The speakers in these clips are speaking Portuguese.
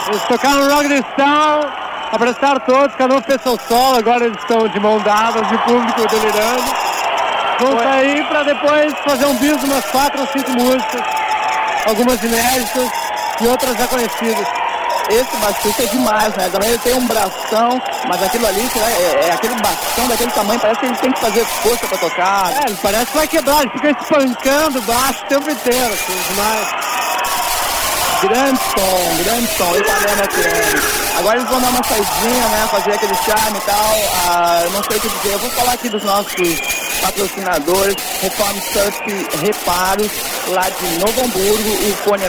Eles tocaram Rock the Sound, abraçaram todos, cada um fez seu solo, agora eles estão de mão dadas e o público delirando. Vão sair para depois fazer um bis de umas 4 ou 5 músicas, algumas inéditas e outras já conhecidas. Esse baixista é demais, né? Também ele tem um bração, mas aquilo ali é aquele bastão daquele tamanho, parece que ele tem que fazer força pra tocar. Ele parece que vai quebrar, ele fica espancando baixo o tempo inteiro, assim, demais. Grande som, Ipanema FM. Agora eles vão dar uma saidinha, né? Fazer aquele charme e tal. Eu não sei o que dizer. Eu vou falar aqui dos nossos patrocinadores. Reform Surf Reparos, lá de Novo Hamburgo. O fone é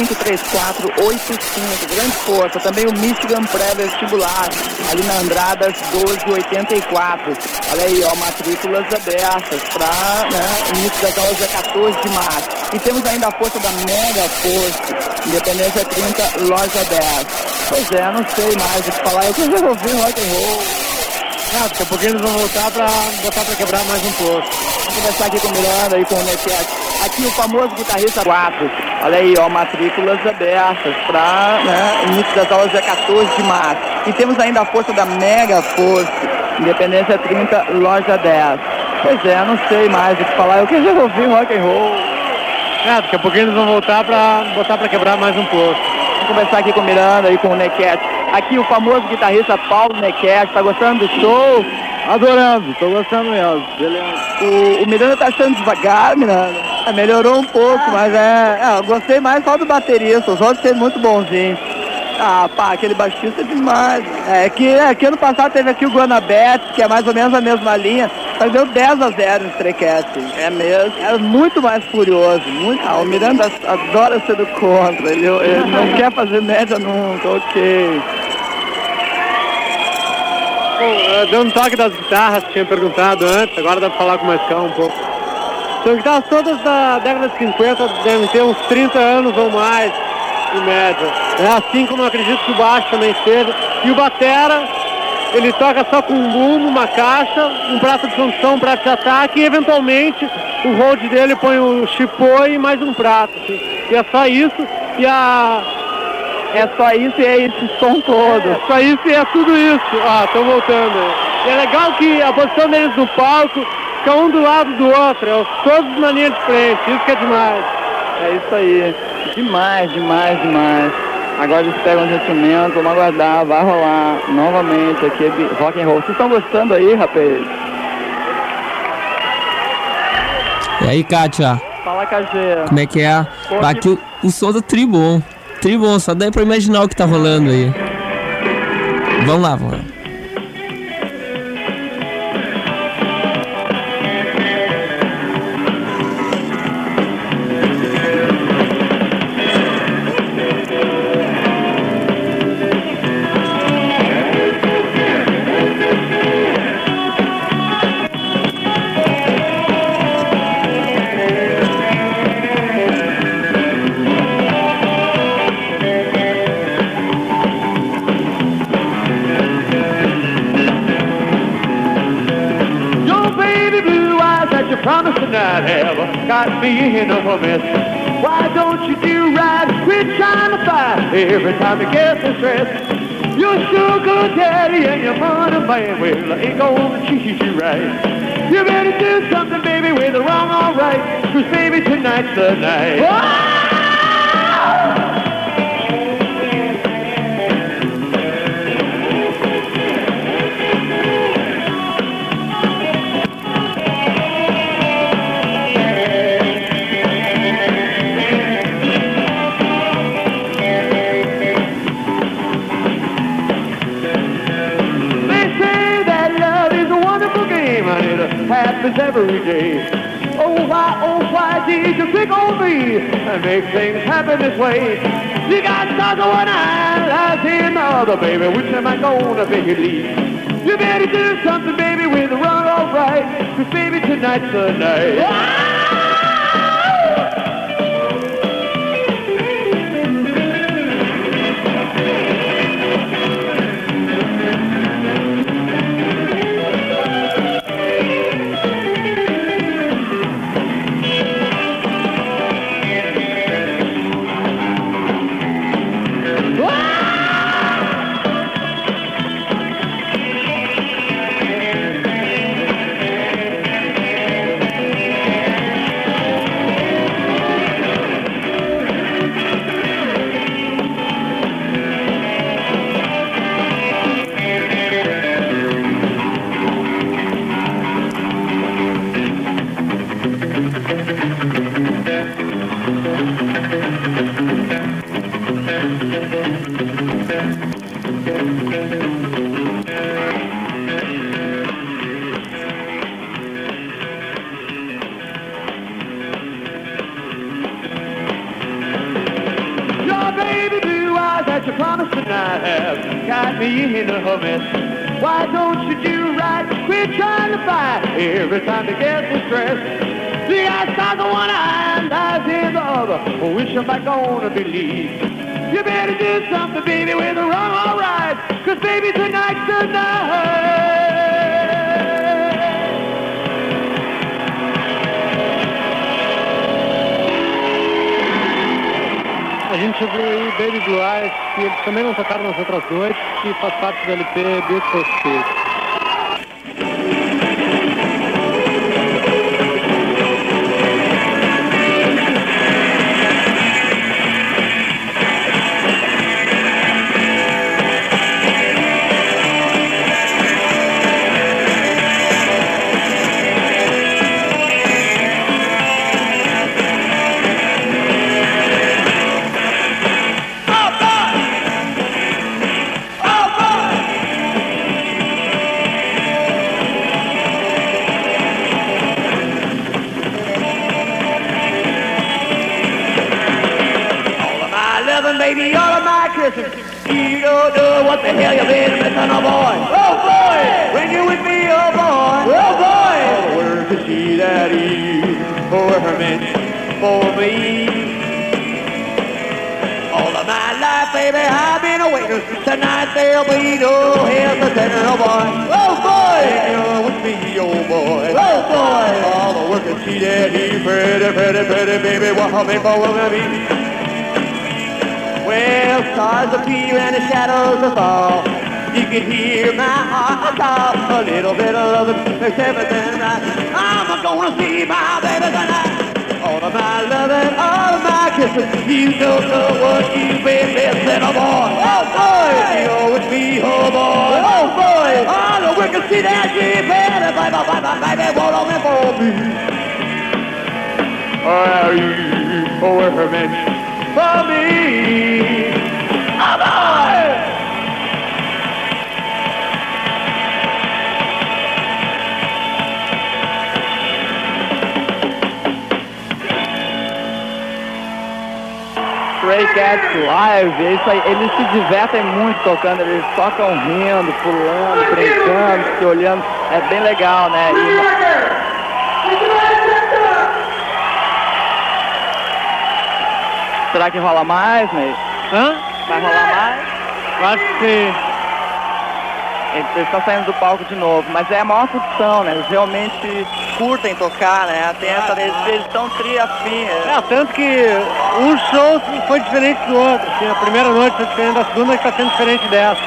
953485. Grande força. Também o Michigan Pré-Vestibular, ali na Andradas 1284. Olha aí, ó, matrículas abertas para, né, início das aulas é 14 de março. E temos ainda a força da Mega Force, Independência 30, loja 10. Pois é, não sei mais o que falar. Eu quero ouvir rock and roll. Daqui a pouquinho eles vão voltar pra botar pra quebrar mais um pouco. Vamos conversar aqui com o Miranda aí com o Nequete. Aqui o famoso guitarrista 4. Olha aí, ó, matrículas abertas para, né, início das aulas é 14 de março. E temos ainda a força da Mega Force, Independência 30, loja 10. Pois é, não sei mais o que falar. Eu quero ouvir rock and roll. Daqui a pouquinho eles vão voltar pra botar pra quebrar mais um pouco. Vamos conversar aqui com o Miranda e com o Nequete. Aqui o famoso guitarrista Paulo Nequete. Tá gostando do show? Adorando, tô gostando mesmo. Beleza. O Miranda tá achando devagar, Miranda. Melhorou um pouco, mas eu gostei mais só do baterista. Os outros sendo muito bonzinhos. Aquele baixista é demais. É que ano passado teve aqui o Guanabet, que é mais ou menos a mesma linha, mas deu 10-0 no Trequete. É mesmo? É muito mais furioso, muito. O Miranda adora ser do contra, ele não quer fazer média nunca, ok. Bom, dando um toque das guitarras, que tinha perguntado antes, agora dá pra falar com mais calma um pouco. São guitarras todas da década de 50, devem ter uns 30 anos ou mais, em média. Assim como eu acredito que o baixo também esteja. E o batera, ele toca só com um bumbo, uma caixa, um prato de função, um prato de ataque e eventualmente o hold dele põe o chipô e mais um prato. Assim. E é só isso. É só isso e é esse som todo. É só isso e é tudo isso. Estão voltando. E é legal que a posição deles no palco fica um do lado do outro, todos na linha de frente, isso que é demais. É isso aí. Demais. Agora eles pegam os instrumentos, vamos aguardar, vai rolar novamente aqui rock and roll. Vocês estão gostando aí, rapaz? E aí, Kátia? Fala, KG. Como é que é? Aqui o som do Tribom, só dá pra imaginar o que tá rolando aí. Vamos lá. Got me in a mess. Why don't you do right? Quit trying to fight every time you get distressed. Your sugar daddy and your money man, well, I ain't gonna treat you right. You better do something, baby, with the wrong all right, 'cause baby, tonight's the night. Oh! Happens every day. Oh why did you pick on me and make things happen this way? You got stars on one eye, I see another, baby. Which am I gonna make you leave? You better do something, baby, with the run all right, 'cause baby, tonight's the night. have got me in a mess. Why don't you do right? Quit trying to fight every time you get distressed. You got stars on one eye and eyes in the other. Which am I gonna believe? You better do something, baby, whether wrong or right. 'Cause baby, tonight's the night. A gente ouviu aí Baby Blue Eyes, que eles também não tocaram nas outras noites, que faz parte do LP Beautiful Spirit. Baby, all of my kisses, you don't know what the hell you've been missing, oh boy. Oh boy, when you're with me, oh boy. Oh boy, all the words to see that is for her meant for me. All of my life, baby, I've been a waiting. Tonight there'll be no hell to tell, oh boy. Oh boy, when you're with me, oh boy. Oh boy, all the words to see that is pretty, pretty, pretty, baby, what I'll make for me. Well, stars appear and the shadows will fall. You can hear my heart call. A little bit of loving makes everything right. I'm gonna see my baby tonight. All of my loving, all of my kisses. You don't know what you've been missing, oh boy. Oh boy, you're with me, oh boy. Oh boy, all the we can see that you better, baby, won't only for me. Are you for her, man? For me, oh boy! Stray Cats Live, é isso aí, eles se divertem muito tocando, eles tocam rindo, pulando, brincando, se olhando, é bem legal, né? Será que rola mais, Ney? Hã? Vai rolar mais? Acho que Eles estão saindo do palco de novo, mas é a maior curtição, né? Eles realmente curtem tocar, né? Tem essa, eles estão tri-afim. tanto que um show foi diferente do outro. Assim, a primeira noite foi diferente da segunda, que está sendo diferente dessa.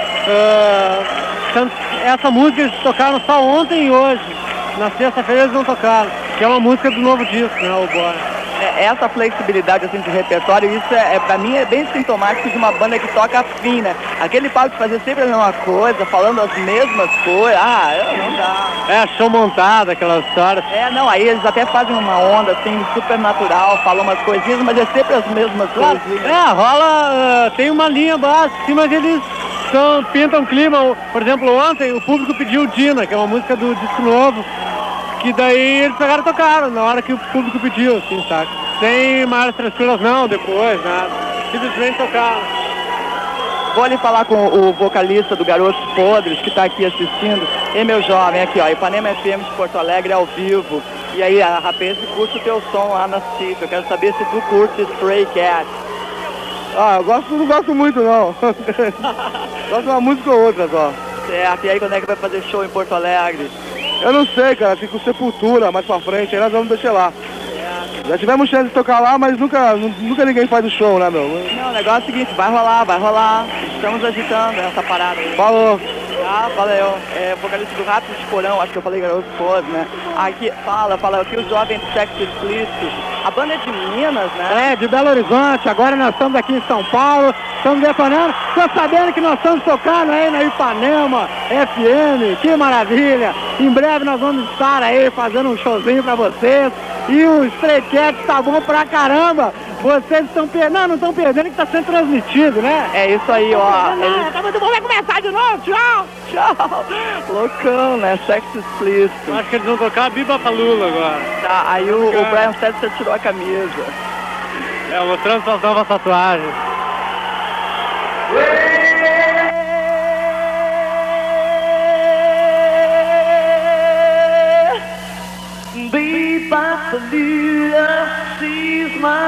Essa música eles tocaram só ontem e hoje. Na sexta-feira eles não tocaram, que é uma música do novo disco, né? O Boy. Essa flexibilidade assim, de repertório, isso pra mim é bem sintomático de uma banda que toca afim, né? Aquele papo de fazer sempre a mesma coisa, falando as mesmas coisas, não dá. Show montado, aquelas histórias. Não, aí eles até fazem uma onda assim, super natural, falam umas coisinhas, mas é sempre as mesmas coisas. Rola, tem uma linha básica, sim, mas eles pintam clima. Por exemplo, ontem o público pediu Dina, que é uma música do disco novo, que daí eles pegaram e tocaram na hora que o público pediu, assim, saca? Sem maiores tranquilas não, depois, nada. Simplesmente tocaram. Vou ali falar com o vocalista do Garotos Podres, que tá aqui assistindo. E meu jovem, aqui ó, Ipanema FM de Porto Alegre ao vivo. E aí, rapaz, curte o teu som lá na CIF. Eu quero saber se tu curte Stray Cats. Não gosto muito não. Gosto de uma música ou outra só. Certo, e aí quando é que vai fazer show em Porto Alegre? Eu não sei, cara, fica com Sepultura mais pra frente, aí nós vamos deixar lá. Já tivemos chance de tocar lá, mas nunca ninguém faz o show, né, meu? Não, o negócio é o seguinte, vai rolar. Estamos agitando essa parada aí. Falou. Valeu. Vocalista do Rápido de Porão, acho que eu falei Garoto Podre, né? Aqui, fala, aqui o jovem do Sexo Explícito. A banda é de Minas, né? De Belo Horizonte, agora nós estamos aqui em São Paulo, estamos detonando. Tô sabendo que nós estamos tocando aí na Ipanema FM, que maravilha! Em breve nós vamos estar aí fazendo um showzinho pra vocês. E o Stray Cats tá bom pra caramba! Vocês estão perdendo, não estão perdendo, que tá sendo transmitido, né? É isso aí, ó. Tá muito bom, vai começar de novo, tchau! Loucão, né? Sexo Explícito. Acho que eles vão tocar Biba Palula agora. Tá, aí o Brian Setzer tirou a camisa. Mostrando suas novas tatuagens.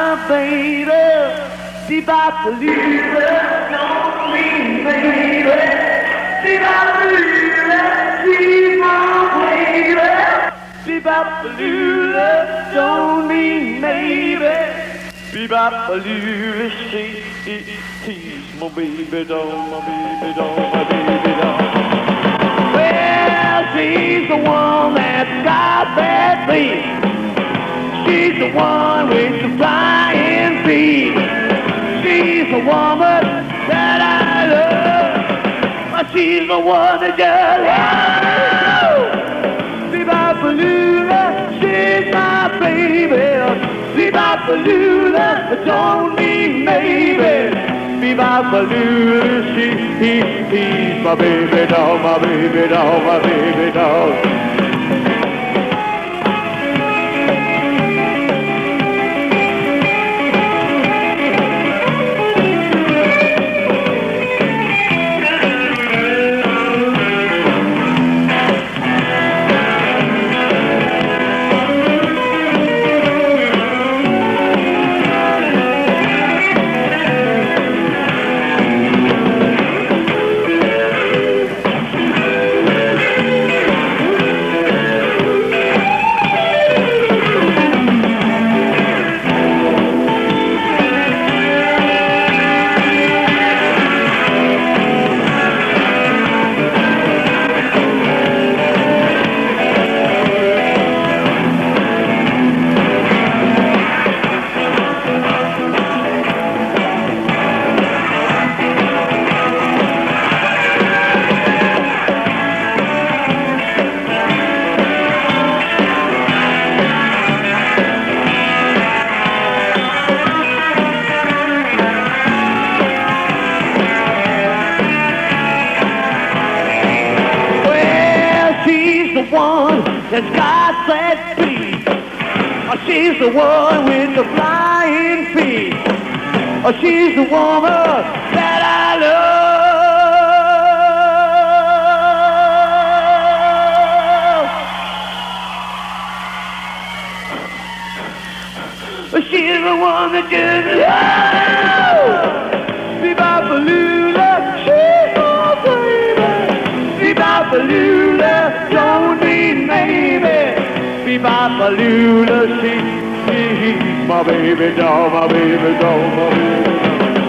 my baby. Bebop-a-lula, don't mean baby. Bebop-a-lula, she's my baby. Bebop-a-lula, don't mean maybe. Bebop-a-lula, she's my baby doll, my baby doll, my baby doll. Well, she's the one that's got that beat. She's the one with the flying feet. She's the woman that I love. She's the one that just loves. Bebop-a-lula, she's my baby. Bebop-a-lula, don't mean maybe. Bebop-a-lula, he's my baby doll, my baby doll, my baby doll. That's got that beat. She's the one with the flying feet. She's the woman that I love. She's the one that just loves. Bebop-a-lula, she's my baby. Bebop-a-lula, don't mean maybe. Bebop-a-lula, she's my baby doll, my baby doll, my baby doll.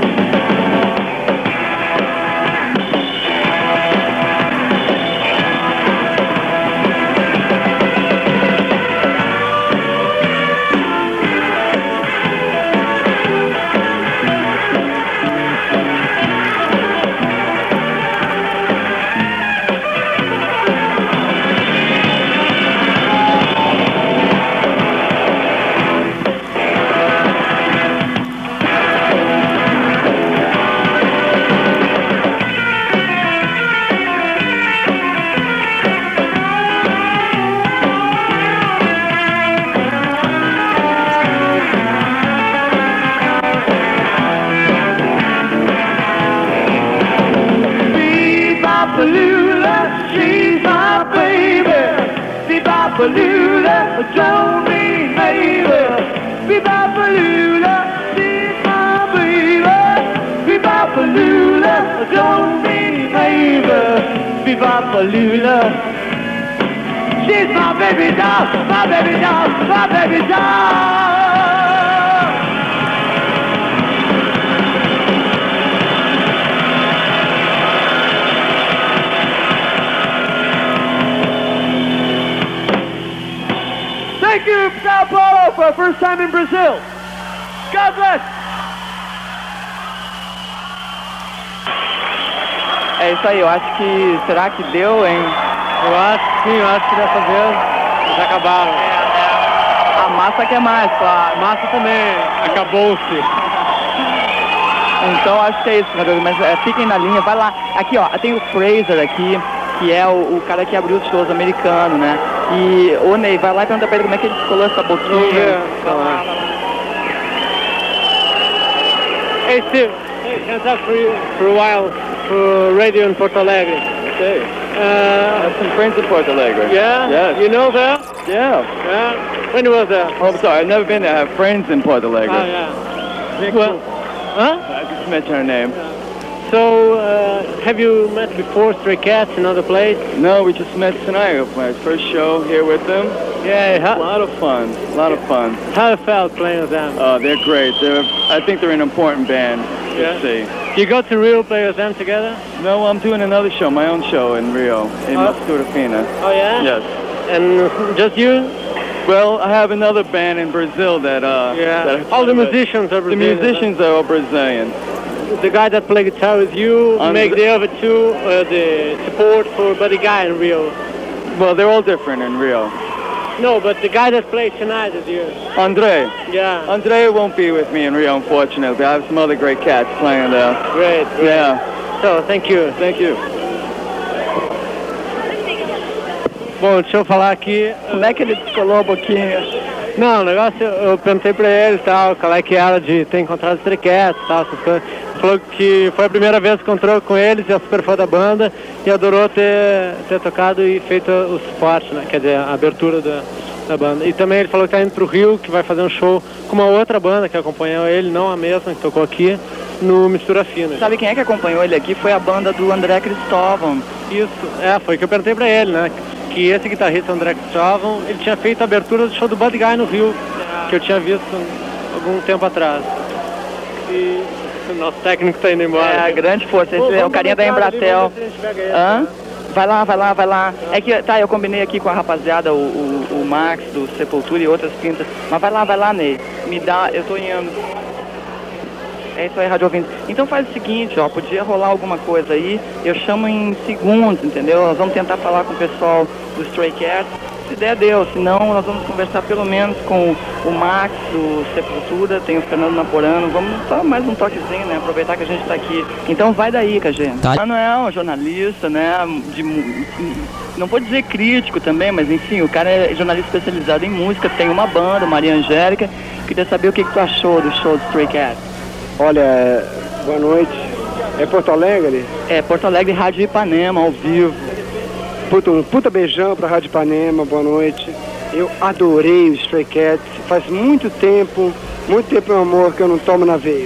Bebop-a-lula, don't mean maybe. Bebop-a-lula, she's my baby. Bebop-a-lula, don't mean maybe. Bebop-a-lula, she's my baby doll, my baby doll, my baby doll. Thank you, Sao Paulo, for our first time in Brazil. God bless. É isso aí, eu acho que... Será que deu, hein? Eu acho que sim, eu acho que dessa vez já acabaram. A massa quer mais, claro. A massa também acabou-se. Então acho que é isso, mas fiquem na linha, vai lá. Aqui, ó, tem o Fraser aqui, que é o cara que abriu os shows americanos, né? E, ô Ney, vai lá e pergunta pra ele como é que ele descolou essa boquinha. Hey Steve, hey, can I talk for a while for radio in Porto Alegre? Okay. I have some friends in Porto Alegre. Yeah? Yes. You know that? Yeah. Yeah. When was that? Oh, I'm sorry, I've never been there. I have friends in Porto Alegre. Oh, yeah. Well, Huh? I just mentioned her name. So, have you met before Stray Cats in other place? No, we just met tonight. My first show here with them. Yeah. A lot of fun. A lot of fun. How you felt playing with them? They're great. I think they're an important band to see. You go to Rio play with them together? No, I'm doing another show, my own show in Rio, in Mistura Fina. Oh, yeah? Yes. And just you? Well, I have another band in Brazil that... All the musicians are Brazilian. The musicians are all Brazilian. The guy that played guitar with you make the other two the support for Buddy Guy in Rio. Well, they're all different in Rio. No, but the guy that played tonight is you. Andre. Yeah. Andre won't be with me in Rio, unfortunately. I have some other great cats playing there. Great. Yeah. So, thank you. Thank you. Bom, deixa eu falar aqui. Como é que ele descolou a boquinha? Não, o negócio, eu perguntei pra ele e tal, qual é que era de ter encontrado os Stray Cats e tal, essas coisas. Ele falou que foi a primeira vez que encontrou com eles e é super fã da banda e adorou ter tocado e feito o suporte, né? Quer dizer, a abertura da banda. E também ele falou que tá indo pro Rio, que vai fazer um show com uma outra banda que acompanhou ele, não a mesma que tocou aqui, no Mistura Fina. Sabe quem é que acompanhou ele aqui? Foi a banda do André Cristóvão. Isso, foi que eu perguntei pra ele, né? Que esse guitarrista, André Cristóvão, ele tinha feito a abertura do show do Buddy Guy no Rio, que eu tinha visto algum tempo atrás. E o nosso técnico tá indo embora. É, grande força, esse é o carinha da Embratel. Hã? Vai lá. É que, eu combinei aqui com a rapaziada, o Max do Sepultura e outras pintas. Mas vai lá, Ney. Me dá, eu tô indo. É isso aí, rádio ouvinte. Então faz o seguinte, podia rolar alguma coisa aí, eu chamo em segundos, entendeu? Nós vamos tentar falar com o pessoal do Stray Cats, se der, deu, senão nós vamos conversar pelo menos com o Max do Sepultura, tem o Fernando Naporano, vamos só mais um toquezinho, né? Aproveitar que a gente tá aqui. Então vai daí, KG. Tá. Manuel, jornalista, né? Não vou dizer crítico também, mas enfim, o cara é jornalista especializado em música, tem uma banda, Maria Angélica. Queria saber o que tu achou do show do Stray Cats. Olha, boa noite. É Porto Alegre? É, Porto Alegre, Rádio Ipanema, ao vivo. Puta beijão pra Rádio Ipanema, boa noite. Eu adorei o Stray Cats. Faz muito tempo, meu amor, que eu não tomo na veia.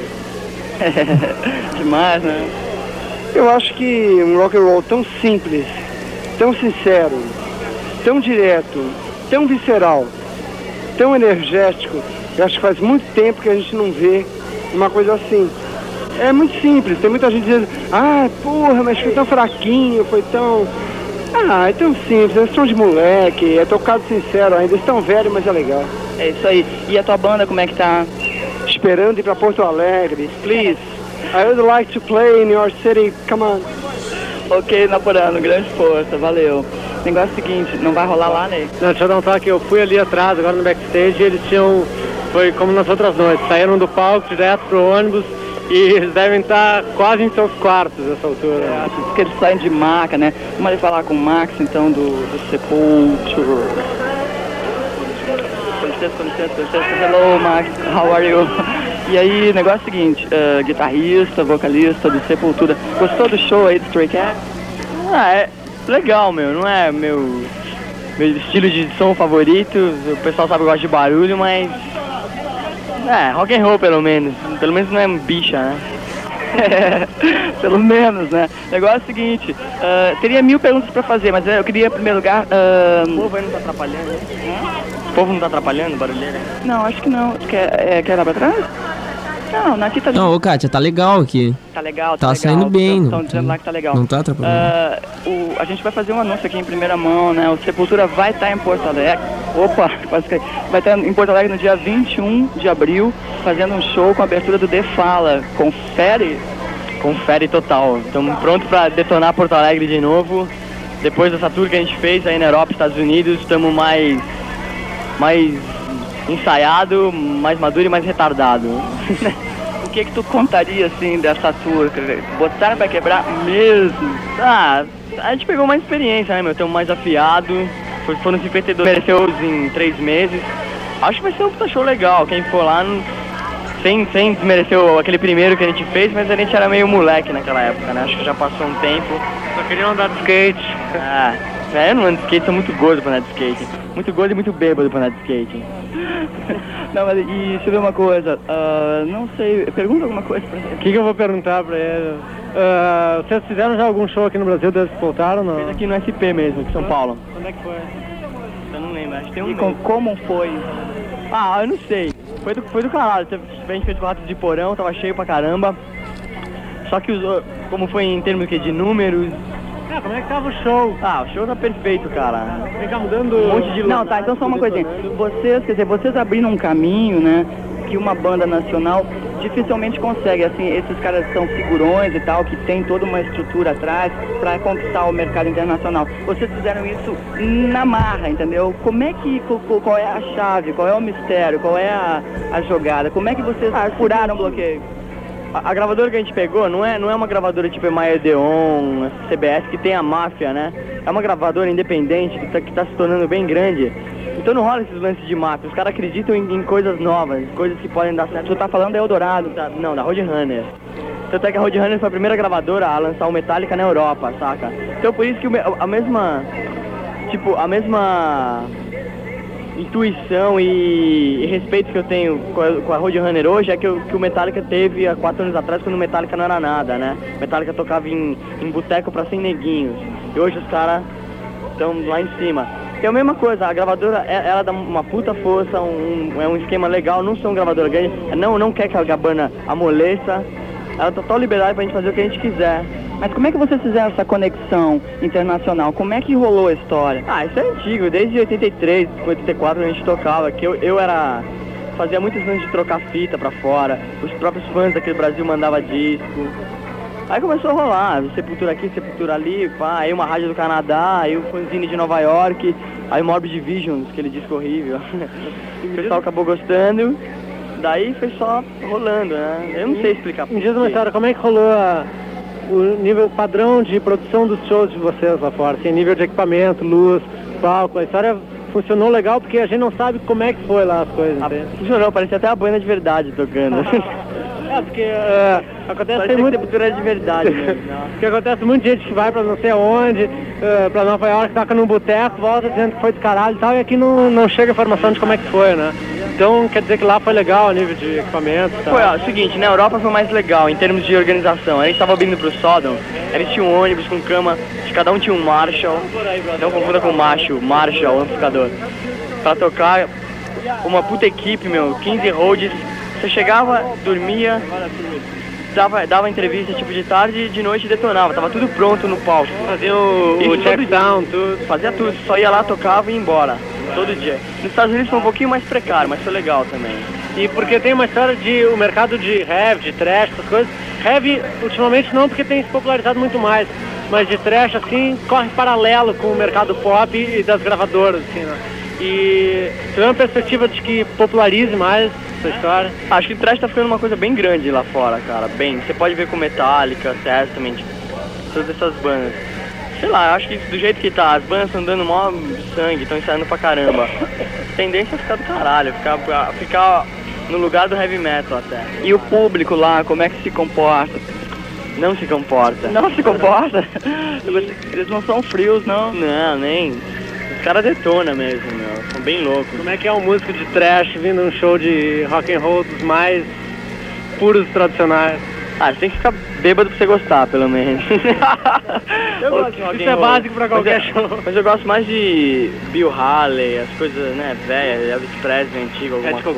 Demais, né? Eu acho que um rock and roll tão simples, tão sincero, tão direto, tão visceral, tão energético, eu acho que faz muito tempo que a gente não vê uma coisa assim. É muito simples, tem muita gente dizendo, porra, mas foi tão fraquinho, foi tão... é tão simples, é som de moleque, é tocado sincero ainda, eles estão velhos, mas é legal. É isso aí. E a tua banda, como é que tá? Esperando ir pra Porto Alegre, please. I would like to play in your city, come on. Ok, Naporano, grande força, valeu. O negócio é o seguinte, não vai rolar lá, né? Não, deixa eu dar um toque, eu fui ali atrás, agora no backstage, e eles foi como nas outras noites, saíram do palco direto pro ônibus e eles devem estar quase em seus quartos nessa altura. Acho que eles saem de maca, né? Vamos ali falar com o Max, então, do Sepultura. Com licença. Hello, Max, how are you? E aí, o negócio é o seguinte, guitarrista, vocalista do Sepultura. Gostou do show aí do Stray Cats? É legal, não é meu estilo de som favorito. O pessoal sabe que eu gosto de barulho, mas... rock and roll pelo menos não é bicha, né? Pelo menos, né? O negócio é o seguinte, teria 1000 perguntas pra fazer, mas eu queria, em primeiro lugar... O povo aí não tá atrapalhando, né? O povo não tá atrapalhando, barulheira? Não, acho que não. Quer lá pra trás? Não, aqui tá... Não, Kátia, tá legal aqui. Tá legal, tá saindo bem. Estão dizendo lá que tá legal. Não tá atrapalhando. A gente vai fazer um anúncio aqui em primeira mão, né? O Sepultura vai estar em Porto Alegre. Opa, quase que... Vai estar em Porto Alegre no dia 21 de abril, fazendo um show com a abertura do The Fala. Confere total. Estamos prontos pra detonar Porto Alegre de novo. Depois dessa tour que a gente fez aí na Europa, Estados Unidos, estamos mais ensaiado, mais maduro e mais retardado. O que tu contaria, assim, dessa tour? Botaram pra quebrar mesmo? A gente pegou mais experiência, né, Estamos mais afiado. Foram 52 shows em 3 meses. Acho que vai ser um puta show legal. Quem for lá, sem desmerecer aquele primeiro que a gente fez, mas a gente era meio moleque naquela época, né? Acho que já passou um tempo. Só queria andar de skate. Eu não ando de skate, sou muito gordo pra andar de skate. Muito gordo e muito bêbado pra andar de skate. Não, mas e deixa eu ver uma coisa, não sei, pergunta alguma coisa pra ele. O que eu vou perguntar pra ele? Vocês fizeram já algum show aqui no Brasil desde que voltaram ou não? Fez aqui no SP mesmo, aqui em São Paulo. Quando é que foi? Eu não lembro, acho que tem um E mês. como foi? Eu não sei. Foi do caralho. A gente fez com Ratos de Porão, tava cheio pra caramba. Só que como foi em termos de números... Como é que tava o show? O show tá perfeito, cara. Vem cá mudando um monte de luz. Não, tá, então só uma coisinha. Vocês abriram um caminho, né, que uma banda nacional dificilmente consegue, assim, esses caras são figurões e tal, que tem toda uma estrutura atrás pra conquistar o mercado internacional. Vocês fizeram isso na marra, entendeu? Como é que, qual é a chave, qual é o mistério, qual é a jogada? Como é que vocês furaram o bloqueio? A gravadora que a gente pegou não é uma gravadora tipo Emaia Odeon, CBS, que tem a máfia, né? É uma gravadora independente que tá se tornando bem grande. Então não rola esses lances de máfia. Os caras acreditam em coisas novas, coisas que podem dar certo. Você tá falando da Eldorado? Não, da Roadrunner. Tanto é que a Roadrunner foi a primeira gravadora a lançar o Metallica na Europa, saca? Então por isso que a mesma intuição e respeito que eu tenho com a Roadrunner hoje é que o Metallica teve há 4 anos atrás, quando o Metallica não era nada, né? O Metallica tocava em boteco pra 100 neguinhos. E hoje os caras estão lá em cima. É a mesma coisa, a gravadora, ela dá uma puta força, é um esquema legal, não são gravadora grande, não quer que a Gabbana amoleça, ela dá total liberdade pra gente fazer o que a gente quiser. Mas como é que vocês fizeram essa conexão internacional? Como é que rolou a história? Isso é antigo, desde 83, 84 a gente tocava, que eu fazia muitos anos de trocar fita pra fora, os próprios fãs daquele Brasil mandavam disco. Aí começou a rolar, Sepultura aqui, Sepultura ali, aí uma rádio do Canadá, aí o fanzine de Nova York, aí o Morbid Visions, aquele disco horrível. O pessoal acabou gostando, daí foi só rolando, né? Eu não sei explicar. Me diz uma história, como é que rolou o nível padrão de produção dos shows de vocês lá fora? Assim, nível de equipamento, luz, palco, a história funcionou legal porque a gente não sabe como é que foi lá as coisas. Funcionou, parecia até a banda de verdade tocando. Porque acontece tem muito Sepultura de verdade mesmo. Porque acontece muita gente que vai pra não sei aonde, pra Nova York, toca num boteco, volta dizendo que foi do caralho e tal, e aqui não chega informação de como é que foi, né? Então quer dizer que lá foi legal a nível de equipamento e tal. Foi, o seguinte, na Europa foi mais legal em termos de organização. A gente tava vindo pro Sodom, eles tinham um ônibus com cama, cada um tinha um Marshall, não confunda com Marshall, amplificador, pra tocar uma puta equipe, 15 roads. Você chegava, dormia, dava entrevista tipo de tarde e de noite detonava, tava tudo pronto no palco. Fazia o check down, tudo. Fazia tudo, só ia lá, tocava e ia embora, todo dia. Nos Estados Unidos foi um pouquinho mais precário, mas foi legal também. E porque tem uma história de o mercado de heavy, de thrash, essas coisas. Heavy, ultimamente não, porque tem se popularizado muito mais, mas de thrash, assim, corre paralelo com o mercado pop e das gravadoras, assim, né? E você vê uma perspectiva de que popularize mais essa história? Acho que o thrash tá ficando uma coisa bem grande lá fora, cara, bem. Você pode ver com Metallica, Testament, todas essas bandas. Sei lá, acho que do jeito que tá, as bandas estão dando mó sangue, estão ensaiando pra caramba. A tendência é ficar do caralho, ficar no lugar do heavy metal até. E o público lá, como é que se comporta? Não se comporta. Não se comporta? Eles não são frios, não? Não, nem. Os caras detonam mesmo, são bem loucos. Como é que é um músico de thrash vindo num show de rock and roll dos mais puros tradicionais? Você tem que ficar bêbado pra você gostar, pelo menos. Eu gosto, isso é básico pra qualquer show. Mas eu gosto mais de Bill Haley, as coisas, né, velhas, Elvis Presley antigo, alguma coisa.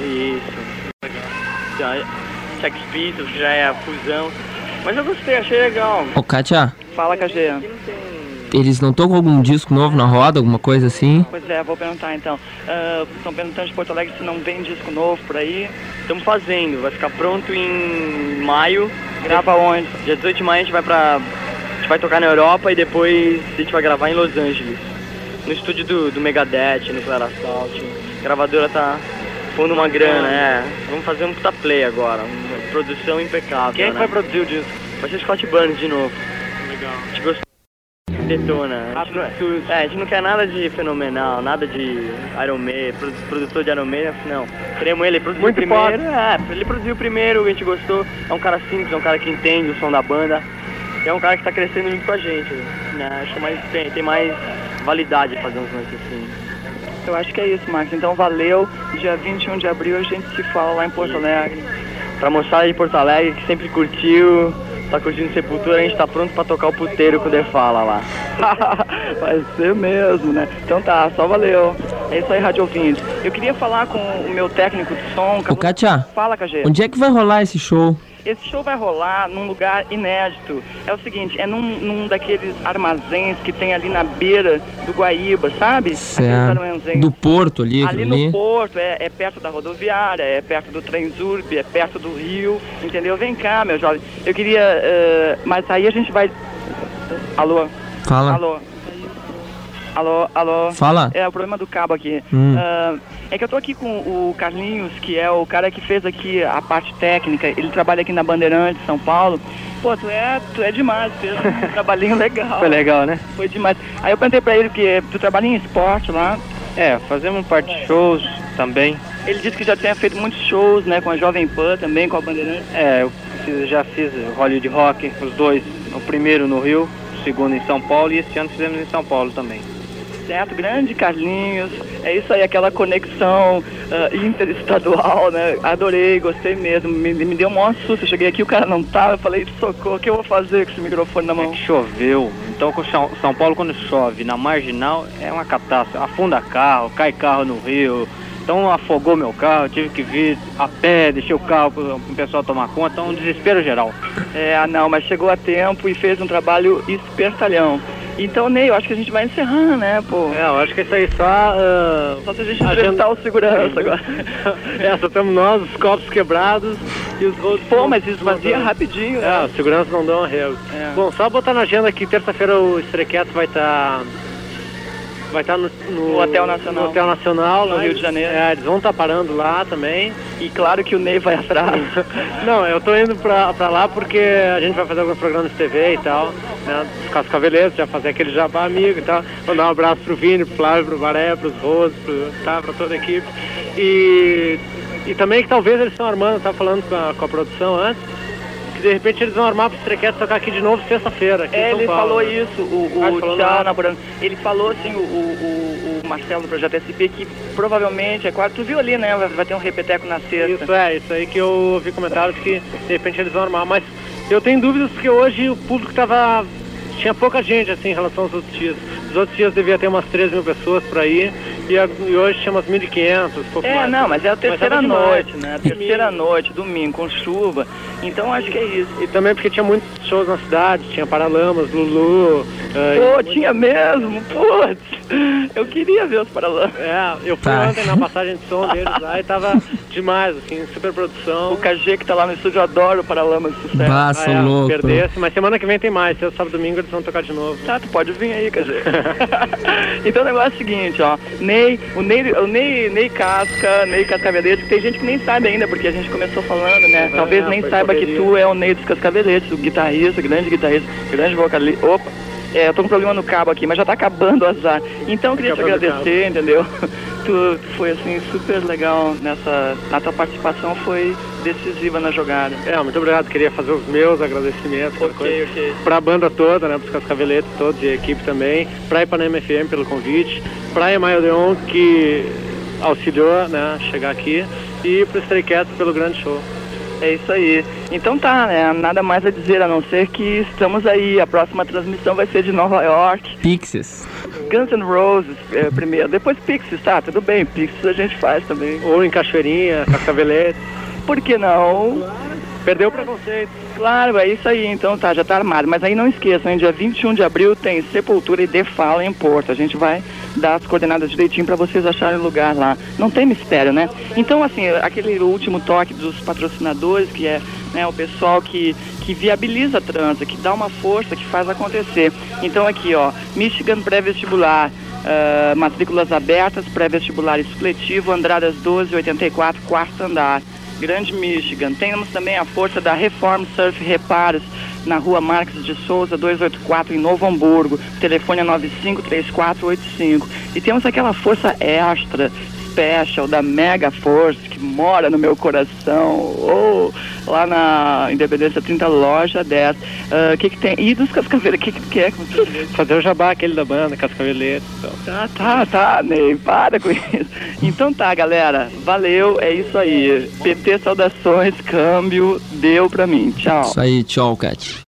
Isso. Sex Pistols, que já é a fusão. Mas eu gostei, achei legal. Ô, Kátia. Fala, Cajê. Eles não estão com algum disco novo na roda, alguma coisa assim? Pois é, vou perguntar então. Estão perguntando de Porto Alegre se não vem disco novo por aí. Estamos fazendo, vai ficar pronto em maio. Grava onde? Dia 18 de maio a gente vai tocar na Europa e depois a gente vai gravar em Los Angeles. No estúdio do Megadeth, no Clara Assault. A gravadora tá pondo uma grana, Vamos fazer um puta play agora, uma produção impecável. Quem é que vai produzir o disco? Vai ser Scott Burns de novo. Legal. A gente gostou. detona. A gente não quer nada de fenomenal, nada de Iron Maiden, produtor de Iron Maiden, não. Queremos ele produzir Muito primeiro. Ele produziu primeiro, a gente gostou. É um cara simples, é um cara que entende o som da banda. É um cara que tá crescendo junto com a gente, né? Acho que tem mais validade fazer uns lances assim. Eu acho que é isso, Marcos. Então valeu. Dia 21 de abril a gente se fala lá em Porto Alegre. Pra moçada de Porto Alegre que sempre curtiu, tá curtindo Sepultura, a gente tá pronto pra tocar o puteiro com o The Fala lá. Vai ser mesmo, né? Então tá, só valeu. É isso aí, rádio ouvinte. Eu queria falar com o meu técnico de som. Ô, Kátia, fala, KG. Onde é que vai rolar esse show? Esse show vai rolar num lugar inédito. É o seguinte, é num daqueles armazéns que tem ali na beira do Guaíba, sabe? Certo. Do porto ali. Ali no porto, é perto da rodoviária, é perto do Transurb, é perto do rio, entendeu? Vem cá, meu jovem. Eu queria... mas aí a gente vai... Alô? Fala. Alô? Fala. É o problema do cabo aqui. É que eu tô aqui com o Carlinhos, que é o cara que fez aqui a parte técnica. Ele trabalha aqui na Bandeirantes, São Paulo. Pô, tu é demais, fez um trabalhinho legal. Foi legal, né? Foi demais. Aí eu perguntei pra ele que tu trabalha em esporte lá. Fazemos parte de shows também. Ele disse que já tinha feito muitos shows, né, com a Jovem Pan também, com a Bandeirantes. Eu já fiz Hollywood Rock, os dois. O primeiro no Rio, o segundo em São Paulo e esse ano fizemos em São Paulo também. Certo, grande Carlinhos, é isso aí, aquela conexão interestadual, né? Adorei, gostei mesmo, me deu um maior susto. Eu cheguei aqui, o cara não tava, eu falei, socorro, o que eu vou fazer com esse microfone na mão? É que choveu, então com São Paulo quando chove na marginal é uma catástrofe, afunda carro, cai carro no rio, então afogou meu carro, tive que vir a pé, deixei o carro pro pessoal tomar conta, então um desespero geral. Não, mas chegou a tempo e fez um trabalho espertalhão. Então, Ney, eu acho que a gente vai encerrando, né, pô? Eu acho que isso aí só se a gente entrevistar o segurança agora. Só temos nós, os copos quebrados e os outros... Pô, mas esvazia rapidinho, né? Os seguranças não dão arrego. Bom, só botar na agenda que terça-feira o Stray Cats vai estar no Hotel Nacional. No Hotel Nacional, no Rio de Janeiro. Eles vão estar parando lá também. E claro que o Ney vai atrás. Não, eu tô indo pra lá porque a gente vai fazer alguns programas de TV e tal, né? Os Cascaveletos, já fazer aquele jabá amigo e tal. Mandar um abraço pro Vini, pro Flávio, pro Maré, pros Rose, pra toda a equipe. E também que talvez eles estão armando, tava falando com a produção antes, de repente eles vão armar pro Stray Cats tocar aqui de novo sexta-feira. Ele falou isso, o Tchau, ele falou assim, o Marcelo do Projeto SP, que provavelmente, tu viu ali, né, vai ter um repeteco na sexta. Isso aí que eu ouvi comentários que de repente eles vão armar, mas eu tenho dúvidas porque hoje o público tinha pouca gente assim em relação aos outros dias. Os outros dias devia ter umas 13 mil pessoas por aí e hoje tinha umas 1.500. Mas é a terceira noite, né? A terceira noite, domingo, com chuva. Então acho que é isso. E também porque tinha muitos shows na cidade, tinha Paralamas, Lulu. Tinha mesmo, putz. Eu queria ver os Paralamas. Eu fui ontem na passagem de som deles lá e tava demais, assim, super produção. O KG que tá lá no estúdio, eu adoro o Paralamas de sucesso. Passa, louco. Perdesse, mas semana que vem tem mais, sábado e domingo eles vão tocar de novo. Tá, tu pode vir aí, KG. Então o negócio é o seguinte, ó. Ney Cascaveletes, tem gente que nem sabe ainda, porque a gente começou falando, né? Talvez nem saiba que tu é o Ney dos Cascaveletes, o guitarrista, grande vocalista. Opa! Eu tô com um problema no cabo aqui, mas já tá acabando o azar. Então eu queria te agradecer, entendeu? Tu foi assim super legal a tua participação foi decisiva na jogada. Muito obrigado, queria fazer os meus agradecimentos pra banda toda, né, pros Cascaveletes todos e a equipe também, pra Ipanema FM pelo convite, pra Emael Deon que auxiliou, né, chegar aqui e pro Stray Cats pelo grande show. É isso aí. Então tá, né? Nada mais a dizer a não ser que estamos aí. A próxima transmissão vai ser de Nova York. Pixies. Guns N' Roses primeiro, depois Pixies, tá? Tudo bem, Pixies a gente faz também. Ou em Cachoeirinha, Cascaveletes. Por que não? Perdeu o preconceito. Claro, é isso aí, então tá, já tá armado. Mas aí não esqueçam, hein, dia 21 de abril tem Sepultura e The Fala em Porto. A gente vai dar as coordenadas direitinho pra vocês acharem lugar lá. Não tem mistério, né? Então, assim, aquele último toque dos patrocinadores, que é, né, o pessoal que viabiliza a transa, que dá uma força, que faz acontecer. Então aqui, ó, Michigan pré-vestibular, matrículas abertas, pré-vestibular supletivo, Andradas 1284, quarto andar. Grande Michigan. Temos também a força da Reform Surf Reparos, na rua Marques de Souza, 284, em Novo Hamburgo. O telefone é 953485. E temos aquela força extra, special, da Mega Force, que mora no meu coração, lá na Independência 30, loja 10. O que tem? E dos Cascaveleiros, o que é? Fazer o jabá aquele da banda, Cascaveleiros. Então. Tá, Ney, para com isso. Então tá, galera, valeu, é isso aí. PT, saudações, câmbio, deu pra mim, tchau. Isso aí, tchau, Cat.